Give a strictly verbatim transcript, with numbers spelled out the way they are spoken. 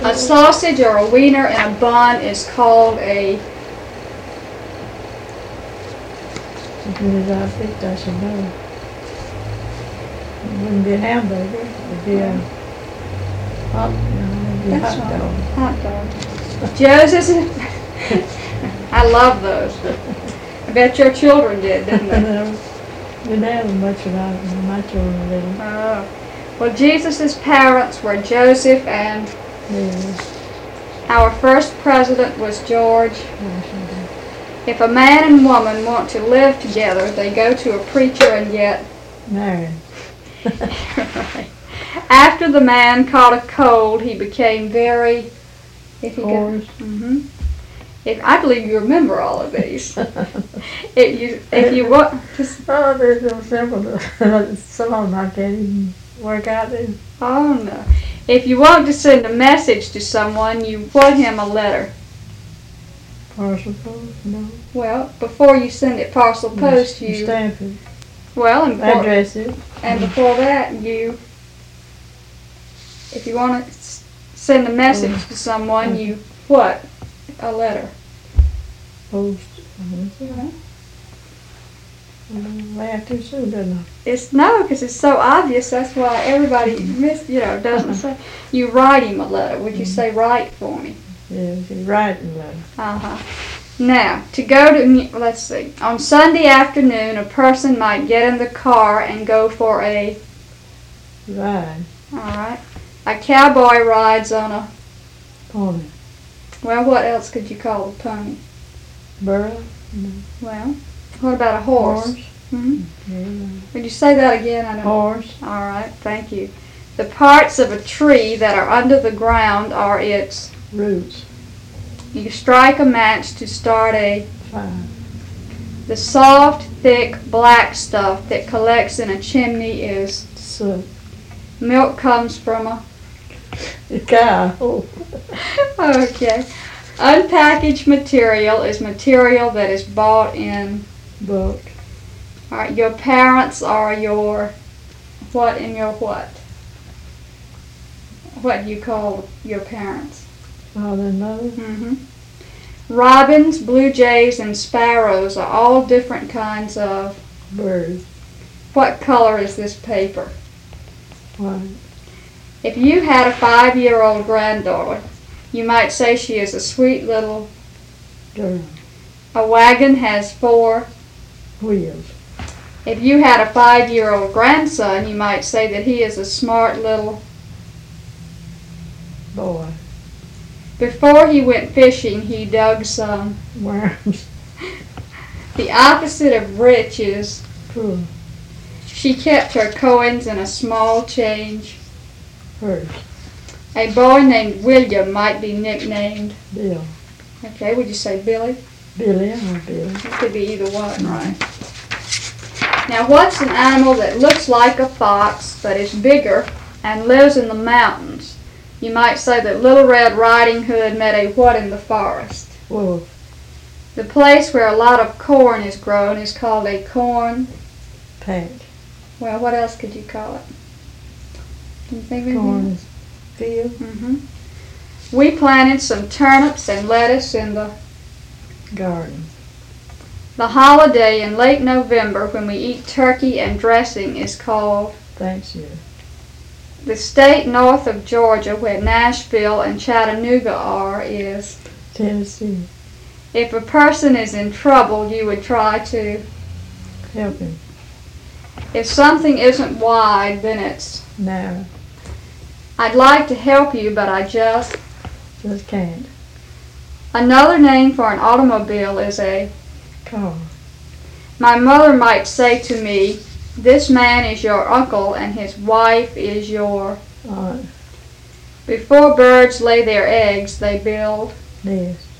A sausage or a wiener in a bun is called a... As good as I think I should know. It wouldn't be a hamburger. It would be a hot, no, it'd be a That's hot right. dog. Hot dog. Joseph's... I love those. I bet your children did, didn't they? No, didn't have much of that when my children were little. Oh. Well, Jesus' parents were Joseph, and Yes, our first president was George. Washington. If a man and woman want to live together, they go to a preacher and get... Married. After the man caught a cold, he became very... If he Hoarse. hmm If I believe you remember all of these. if you if you want to, Oh, there's no several. Some of them I can't even work out. There. oh no. If you want to send a message to someone, you write him a letter. Parcel post? No. Well, before you send it parcel post, You you stamp it. well, and before, Address it. and before that, you if you want to s- send a message to someone, you what? A letter. Post. Uh-huh. Mm, laugh too soon, doesn't I? It's no, because it's so obvious. That's why everybody miss, you know, doesn't say. You write him a letter. Would you say write for me? Yeah, we can write and letter. Uh huh. Now to go to mu- let's see. On Sunday afternoon, a person might get in the car and go for a. Ride. All right. A cowboy rides on a. Pony. Well, what else could you call a pony? Burro. No. Well, what about a horse? hmm Yeah. Would you say that again? I don't. Horse. All right. Thank you. The parts of a tree that are under the ground are its. Roots. You strike a match to start a. Fire. The soft, thick, black stuff that collects in a chimney is. Soot. Milk comes from a. The cow. Oh. Okay. Unpackaged material is material that is bought in. Book. All right. Your parents are your. What in your what? What do you call your parents? Father and mother. Mm-hmm. Robins, blue jays, and sparrows are all different kinds of. Birds. What color is this paper? White. If you had a five-year-old granddaughter, you might say she is a sweet little. Girl. A wagon has four. Wheels. If you had a five-year-old grandson, you might say that he is a smart little. Boy. Before he went fishing, he dug some. Worms. The opposite of rich is. Poor. She kept her coins in a small change. Purse. A boy named William might be nicknamed. Bill. Okay, would you say Billy? Billy. I'm Billy. It could be either one, right? Now, what's an animal that looks like a fox but is bigger and lives in the mountains? You might say that Little Red Riding Hood met a what in the forest? Wolf. The place where a lot of corn is grown is called a corn. Patch. Well, what else could you call it? Can you think of anything? Corn. Field. Mm-hmm. We planted some turnips and lettuce in the Garden. The holiday in late November when we eat turkey and dressing is called. Thanksgiving. The state north of Georgia where Nashville and Chattanooga are is. Tennessee. If a person is in trouble, you would try to. Help him. If something isn't wide, then it's. Narrow. I'd like to help you, but I just. Just can't. Another name for an automobile is a. Car. My mother might say to me, this man is your uncle and his wife is your. Aunt. Before birds lay their eggs, they build. Nest.